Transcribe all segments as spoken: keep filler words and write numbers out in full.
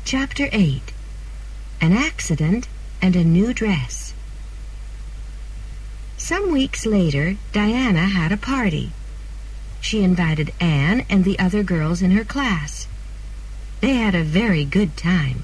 Chapter eight. An Accident and a New Dress. Some weeks later, Diana had a party. She invited Anne and the other girls in her class. They had a very good time.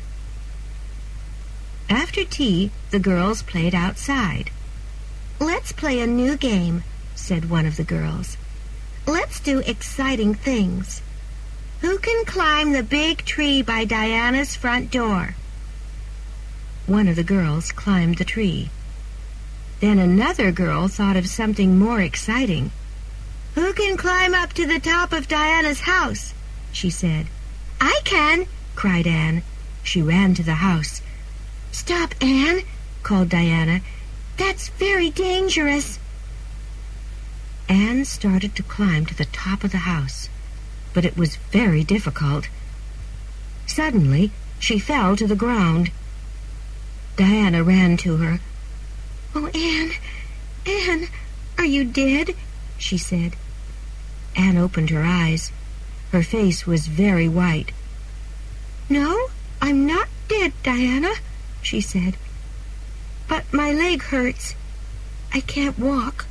After tea, the girls played outside. "Let's play a new game," said one of the girls. "Let's do exciting things. Who can climb the big tree by Diana's front door?" One of the girls climbed the tree. Then another girl thought of something more exciting. "Who can climb up to the top of Diana's house?" she said. "I can," cried Anne. She ran to the house. "Stop, Anne," called Diana. "That's very dangerous." Anne started to climb to the top of the house, but it was very difficult. Suddenly, she fell to the ground. Diana ran to her. "Oh, Anne, Anne, are you dead?" she said. Anne opened her eyes. Her face was very white. "No, I'm not dead, Diana," she said. "But my leg hurts. I can't walk."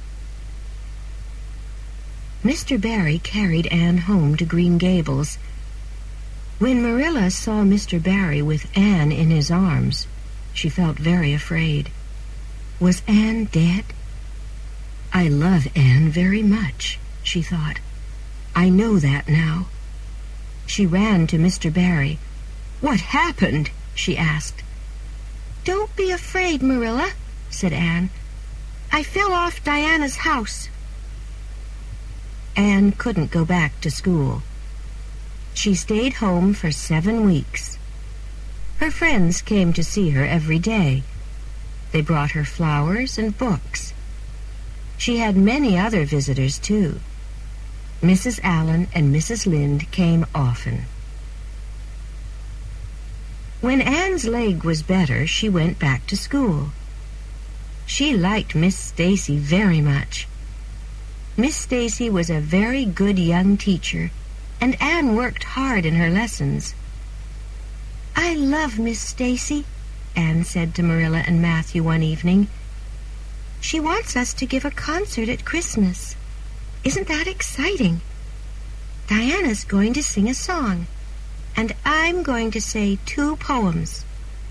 Mister Barry carried Anne home to Green Gables. When Marilla saw Mister Barry with Anne in his arms, she felt very afraid. Was Anne dead? "I love Anne very much," she thought. "I know that now." She ran to Mister Barry. "What happened?" she asked. "Don't be afraid, Marilla," said Anne. "I fell off Diana's house." Anne couldn't go back to school. She stayed home for seven weeks. Her friends came to see her every day. They brought her flowers and books. She had many other visitors, too. Missus Allen and Missus Lynde came often. When Anne's leg was better, she went back to school. She liked Miss Stacy very much. Miss Stacy was a very good young teacher, and Anne worked hard in her lessons. "I love Miss Stacy," Anne said to Marilla and Matthew one evening. "She wants us to give a concert at Christmas. Isn't that exciting? Diana's going to sing a song, and I'm going to say two poems."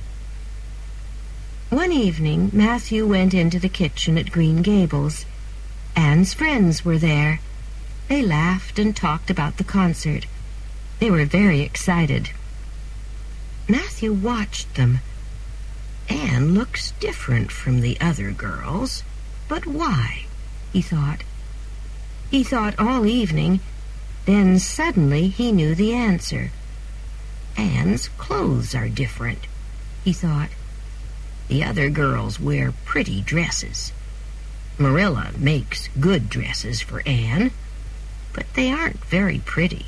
One evening, Matthew went into the kitchen at Green Gables. Anne's friends were there. They laughed and talked about the concert. They were very excited. Matthew watched them. "Anne looks different from the other girls. But why?" he thought. He thought all evening. Then suddenly he knew the answer. "Anne's clothes are different," he thought. "The other girls wear pretty dresses. Marilla makes good dresses for Anne, but they aren't very pretty."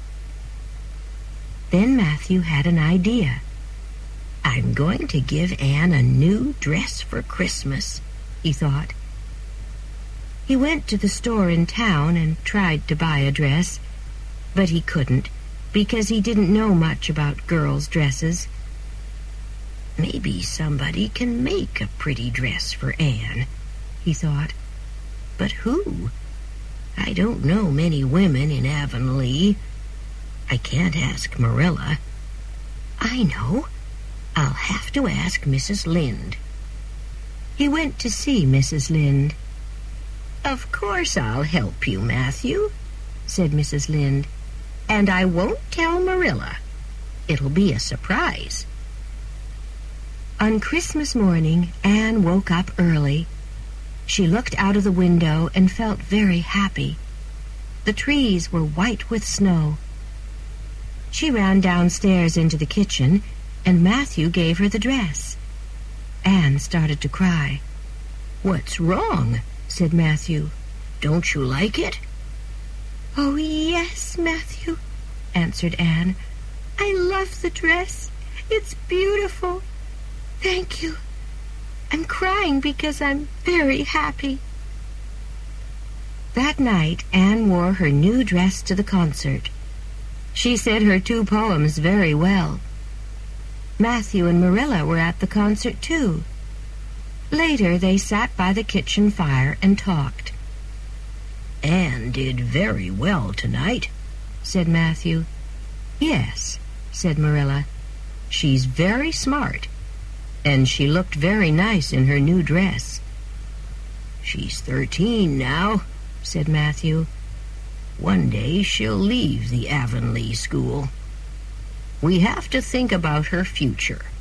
Then Matthew had an idea. "I'm going to give Anne a new dress for Christmas," he thought. He went to the store in town and tried to buy a dress, but he couldn't because he didn't know much about girls' dresses. "Maybe somebody can make a pretty dress for Anne," he thought. "But who? I don't know many women in Avonlea. I can't ask Marilla. I know. I'll have to ask Missus Lynde." He went to see Missus Lynde. "Of course I'll help you, Matthew," said Missus Lynde. "And I won't tell Marilla. It'll be a surprise." On Christmas morning, Anne woke up early. She looked out of the window and felt very happy. The trees were white with snow. She ran downstairs into the kitchen, and Matthew gave her the dress. Anne started to cry. "What's wrong?" said Matthew. "Don't you like it?" "Oh, yes, Matthew," answered Anne. "I love the dress. It's beautiful. Thank you. I'm crying because I'm very happy." That night, Anne wore her new dress to the concert. She said her two poems very well. Matthew and Marilla were at the concert, too. Later, they sat by the kitchen fire and talked. Anne did very well tonight, said Matthew. Yes, said Marilla. She's very smart, and she looked very nice in her new dress. She's thirteen now, said Matthew. One day she'll leave the Avonlea school. We have to think about her future.